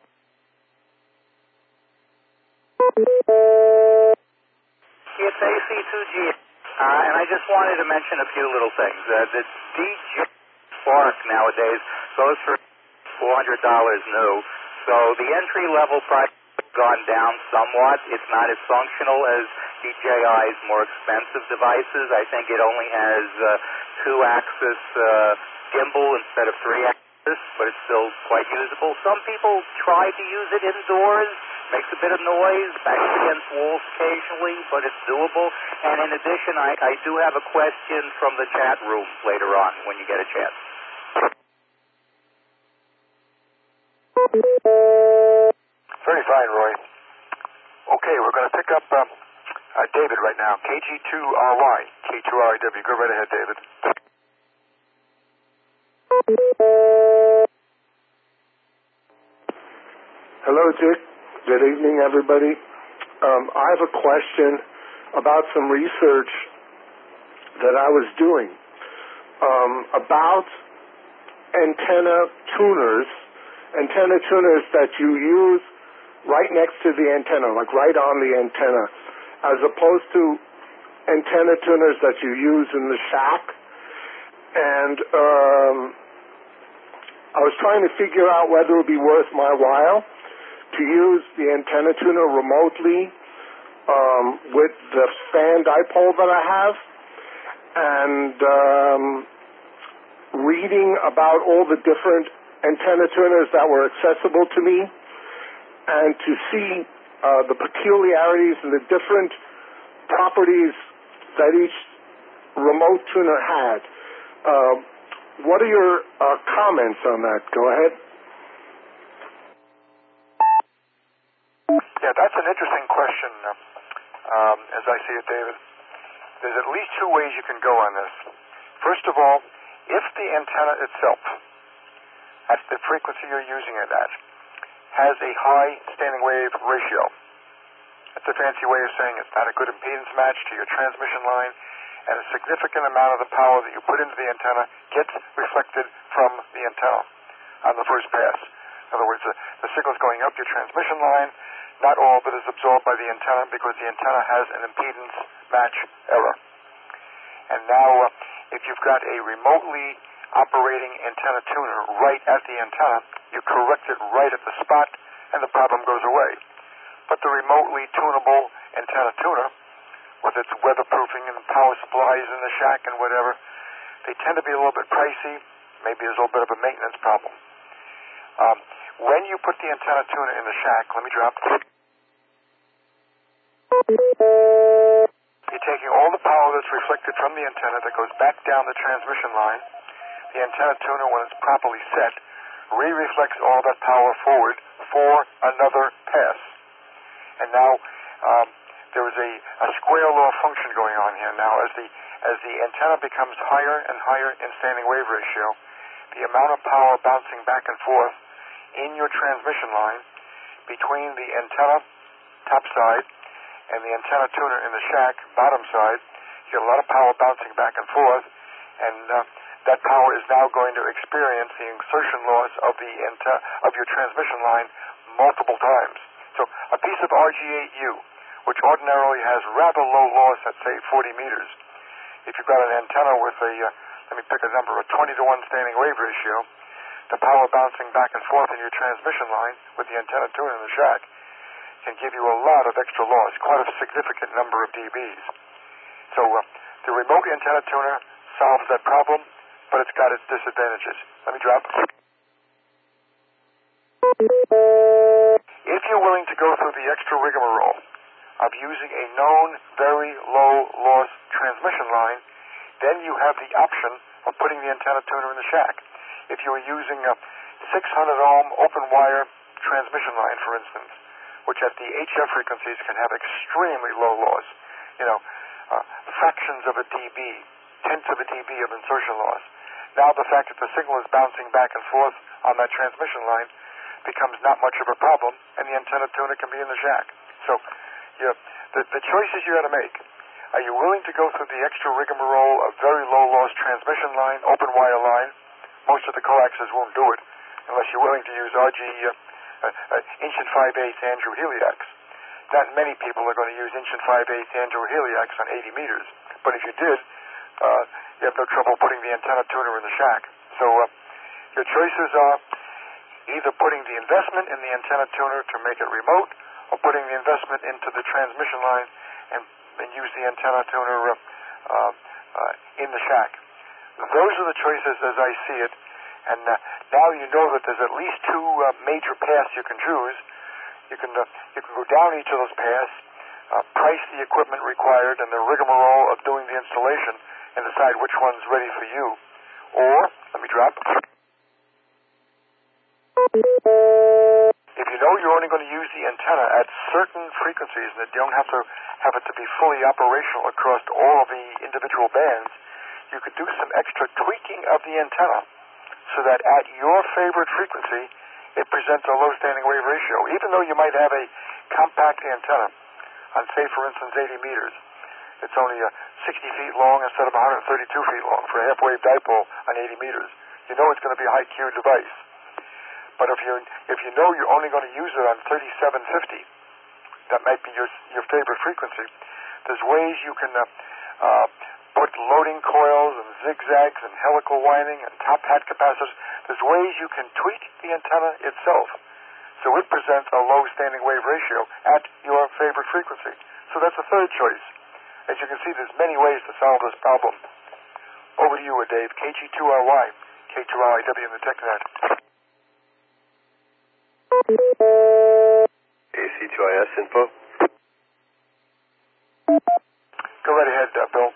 It's A C two G, uh, and I just wanted to mention a few little things. Uh, the D J Spark nowadays goes for four hundred dollars new, so the entry-level price has gone down somewhat. It's not as functional as D J I's more expensive devices. I think it only has uh, two-axis uh, gimbal instead of three-axis, but it's still quite usable. Some people try to use it indoors. Makes a bit of noise, bangs against walls occasionally, but it's doable. And in addition, I, I do have a question from the chat room later on when you get a chance. Very fine, Roy. Okay, we're going to pick up um, uh, David right now. K G two R Y, K two R I W. Go right ahead, David. Hello, Dick. Good evening, everybody. Um, I have a question about some research that I was doing um, about antenna tuners, antenna tuners that you use right next to the antenna, like right on the antenna, as opposed to antenna tuners that you use in the shack. And um, I was trying to figure out whether it would be worth my while to use the antenna tuner remotely um, with the fan dipole that I have, and um, reading about all the different antenna tuners that were accessible to me, and to see uh, the peculiarities and the different properties that each remote tuner had. Uh, what are your uh, comments on that? Go ahead. Yeah, that's an interesting question, um, as I see it, David. There's at least two ways you can go on this. First of all, if the antenna itself, at the frequency you're using it at, has a high standing wave ratio, that's a fancy way of saying it's not a good impedance match to your transmission line, and a significant amount of the power that you put into the antenna gets reflected from the antenna on the first pass. In other words, the, the signal's going up your transmission line. Not all of it is absorbed by the antenna because the antenna has an impedance match error. And now, uh, if you've got a remotely operating antenna tuner right at the antenna, you correct it right at the spot, and the problem goes away. But the remotely tunable antenna tuner, whether it's weatherproofing and power supplies in the shack and whatever, they tend to be a little bit pricey. Maybe there's a little bit of a maintenance problem. Um, when you put the antenna tuner in the shack, let me drop. You're taking all the power that's reflected from the antenna that goes back down the transmission line. The antenna tuner, when it's properly set, re-reflects all that power forward for another pass. And now um, there is a, a square law function going on here. Now, as the as the antenna becomes higher and higher in standing wave ratio, the amount of power bouncing back and forth in your transmission line between the antenna top side and the antenna tuner in the shack bottom side, you get a lot of power bouncing back and forth, and uh, that power is now going to experience the insertion loss of the ante- of your transmission line multiple times. So a piece of R G eight U, which ordinarily has rather low loss at, say, forty meters, if you've got an antenna with a, uh, let me pick a number, a twenty to one standing wave ratio, the power bouncing back and forth in your transmission line with the antenna tuner in the shack can give you a lot of extra loss, quite a significant number of dBs. So uh, the remote antenna tuner solves that problem, but it's got its disadvantages. Let me drop. If you're willing to go through the extra rigmarole of using a known very low loss transmission line, then you have the option of putting the antenna tuner in the shack. If you were using a six hundred ohm open wire transmission line, for instance, which at the H F frequencies can have extremely low loss, you know, uh, fractions of a dB, tenths of a dB of insertion loss. Now the fact that the signal is bouncing back and forth on that transmission line becomes not much of a problem, and the antenna tuner can be in the shack. So you, the, the choices you got to make. Are you willing to go through the extra rigmarole of very low-loss transmission line, open wire line? Most of the coaxes won't do it unless you're willing to use R G uh, uh, uh, inch and five-eighths Andrew Heliacs. Not many people are going to use inch and five-eighths Andrew Heliacs on eighty meters, but if you did, uh, you have no trouble putting the antenna tuner in the shack. So uh, your choices are either putting the investment in the antenna tuner to make it remote, or putting the investment into the transmission line and, and use the antenna tuner uh, uh, uh, in the shack. Those are the choices as I see it, and uh, now you know that there's at least two uh, major paths you can choose. You can uh, you can go down each of those paths, uh, price the equipment required and the rigmarole of doing the installation, and decide which one's ready for you. Or, let me drop. If you know you're only going to use the antenna at certain frequencies and that you don't have to have it to be fully operational across all of the individual bands, you could do some extra tweaking of the antenna so that at your favorite frequency, it presents a low standing wave ratio. Even though you might have a compact antenna on, say, for instance, eighty meters, it's only uh, sixty feet long instead of one hundred thirty-two feet long for a half-wave dipole on eighty meters. You know it's going to be a high-Q device. But if you if you know you're only going to use it on thirty-seven fifty, that might be your your favorite frequency. There's ways you can uh, uh, put loading coils and zigzags and helical winding and top hat capacitors. There's ways you can tweak the antenna itself so it presents a low standing wave ratio at your favorite frequency. So that's the third choice. As you can see, there's many ways to solve this problem. Over to you, Dave. K G two R Y, K two R I W in the TechNet. A C two I S info. Go right ahead, uh, Bill.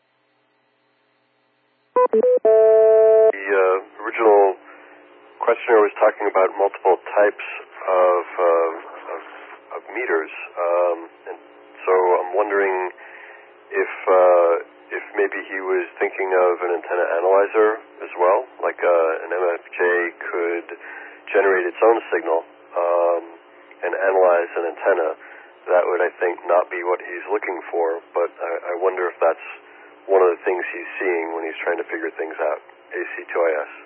The uh, original questioner was talking about multiple types of uh, of, of meters, um, and so I'm wondering if uh, if maybe he was thinking of an antenna analyzer as well, like uh, an M F J could generate its own signal um, and analyze an antenna. That would, I think, not be what he's looking for, but I, I wonder if that's one of the things he's seeing when he's trying to figure things out. A C two I S.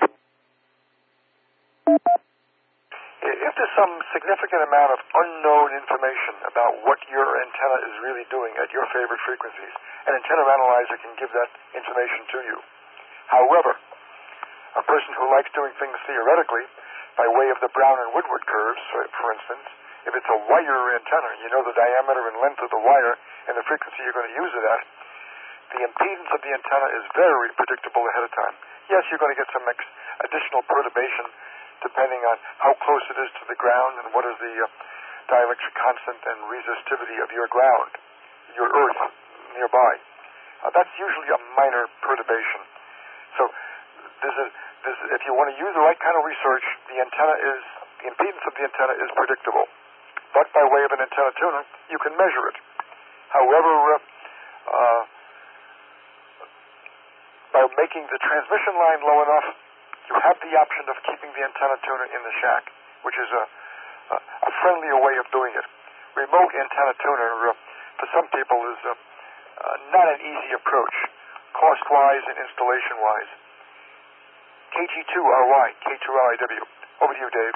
If there's some significant amount of unknown information about what your antenna is really doing at your favorite frequencies, an antenna analyzer can give that information to you. However, a person who likes doing things theoretically by way of the Brown and Woodward curves, for, for instance, if it's a wire antenna, you know the diameter and length of the wire and the frequency you're going to use it at, the impedance of the antenna is very predictable ahead of time. Yes, you're going to get some ex- additional perturbation depending on how close it is to the ground and what is the uh, dielectric constant and resistivity of your ground, your earth nearby. Uh, that's usually a minor perturbation. So this is, this, if you want to use the right kind of research, the antenna is, the impedance of the antenna is predictable. But by way of an antenna tuner, you can measure it. However, uh, uh, by making the transmission line low enough, you have the option of keeping the antenna tuner in the shack, which is a, a, a friendlier way of doing it. Remote antenna tuner, uh, for some people, is uh, uh, not an easy approach, cost-wise and installation-wise. K G two R Y, K two R I W. Over to you, Dave.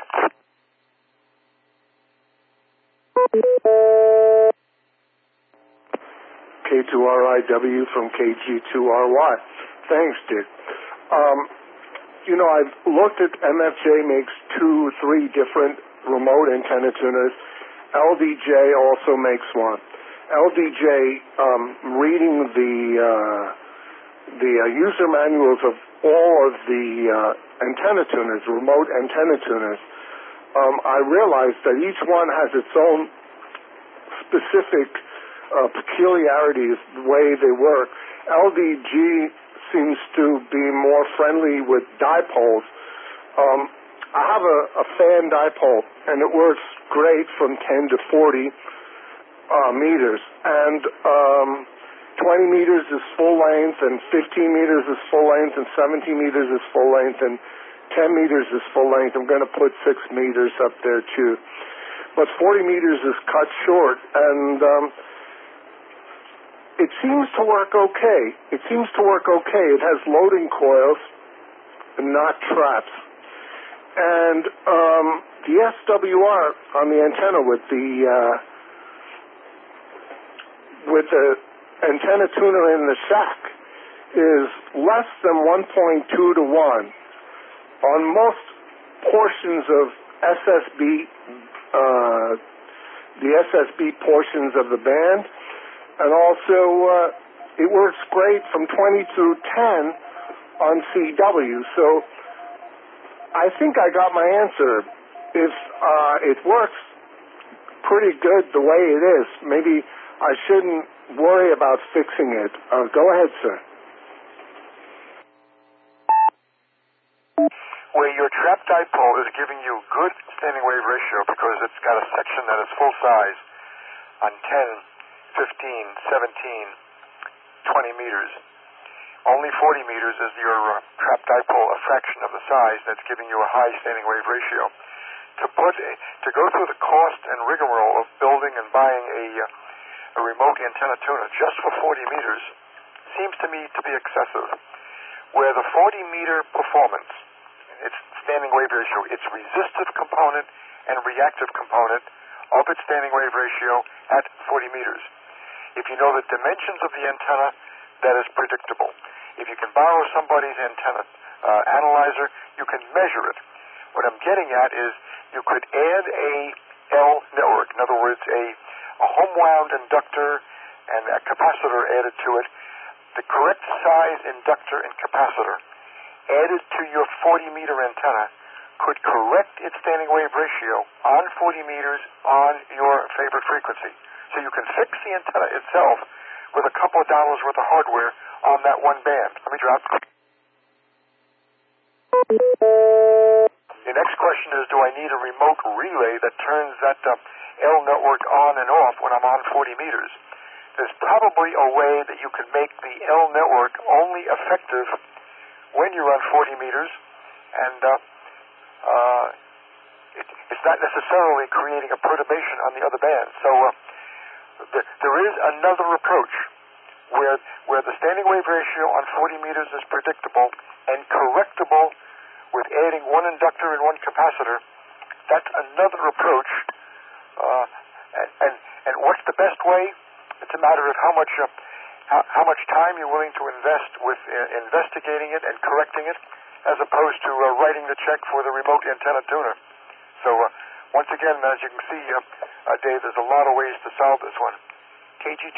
K two R I W from K G two R Y. Thanks, Dick. Um, you know, I've looked at M F J makes two, three different remote antenna tuners. L D J also makes one. L D J, um, reading the uh, the uh, user manuals of all of the uh, antenna tuners, remote antenna tuners, um, I realized that each one has its own specific uh, peculiarities, the way they work. L D G seems to be more friendly with dipoles. Um, I have a, a fan dipole, and it works great from ten to forty uh, meters. And um, twenty meters is full length, and fifteen meters is full length, and seventeen meters is full length, and ten meters is full length. I'm going to put six meters up there, too. But forty meters is cut short, and um, it seems to work okay. It seems to work okay. It has loading coils and not traps. And um, the S W R on the antenna with the uh, with the antenna tuner in the shack is less than one point two to one. On most portions of S S B, uh, the S S B portions of the band, and also uh, it works great from twenty through ten on C W. So I think I got my answer. If uh, it works pretty good the way it is, maybe I shouldn't worry about fixing it. Uh, go ahead, sir. Where your trap dipole is giving you good standing wave ratio because it's got a section that is full size on ten, fifteen, seventeen, twenty meters. Only forty meters is your uh, trap dipole, a fraction of the size that's giving you a high standing wave ratio. To put a, to go through the cost and rigmarole of building and buying a, uh, a remote antenna tuner just for forty meters seems to me to be excessive. Where the forty meter performance, its standing wave ratio, its resistive component and reactive component of its standing wave ratio at forty meters. If you know the dimensions of the antenna, that is predictable. If you can borrow somebody's antenna uh, analyzer, you can measure it. What I'm getting at is you could add a L network, in other words, a, a home-wound inductor and a capacitor added to it. The correct size inductor and capacitor added to your forty meter antenna could correct its standing wave ratio on forty meters on your favorite frequency. So you can fix the antenna itself with a couple of dollars worth of hardware on that one band. Let me drop. The next question is, do I need a remote relay that turns that uh, L network on and off when I'm on forty meters? There's probably a way that you can make the L network only effective when you're on forty meters, and uh, uh, it, it's not necessarily creating a perturbation on the other band. So uh, th- there is another approach where where the standing wave ratio on forty meters is predictable and correctable with adding one inductor and one capacitor. That's another approach. Uh, and, and and what's the best way? It's a matter of how much uh, how, how much time you're willing to invest with uh, investigating it and correcting it, as opposed to uh, writing the check for the remote antenna tuner. So uh, once again, as you can see, uh, uh, Dave, there's a lot of ways to solve this one. K G T